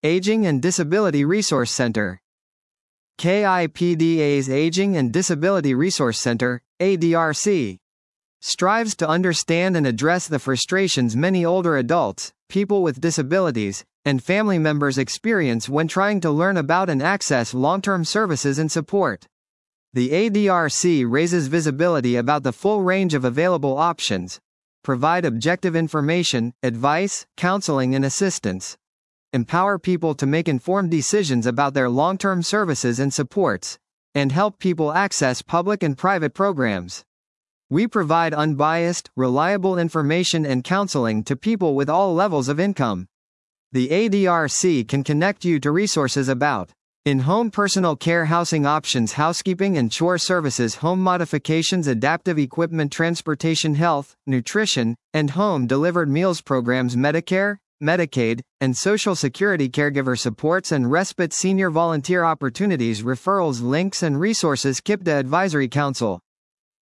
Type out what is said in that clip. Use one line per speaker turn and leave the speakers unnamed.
Aging and Disability Resource Center. KIPDA's Aging and Disability Resource Center, ADRC, strives to understand and address the frustrations many older adults, people with disabilities, and family members experience when trying to learn about and access long-term services and support. The ADRC raises visibility about the full range of available options, provide objective information, advice, counseling and assistance, empower people to make informed decisions about their long-term services and supports, and help people access public and private programs. We provide unbiased, reliable information and counseling to people with all levels of income. The ADRC can connect you to resources about in-home personal care, housing options, housekeeping and chore services, home modifications, adaptive equipment, transportation, health, nutrition, and home-delivered meals programs, Medicare, Medicaid, and Social Security, caregiver supports and respite, senior volunteer opportunities, referrals, links and resources, KIPDA Advisory Council.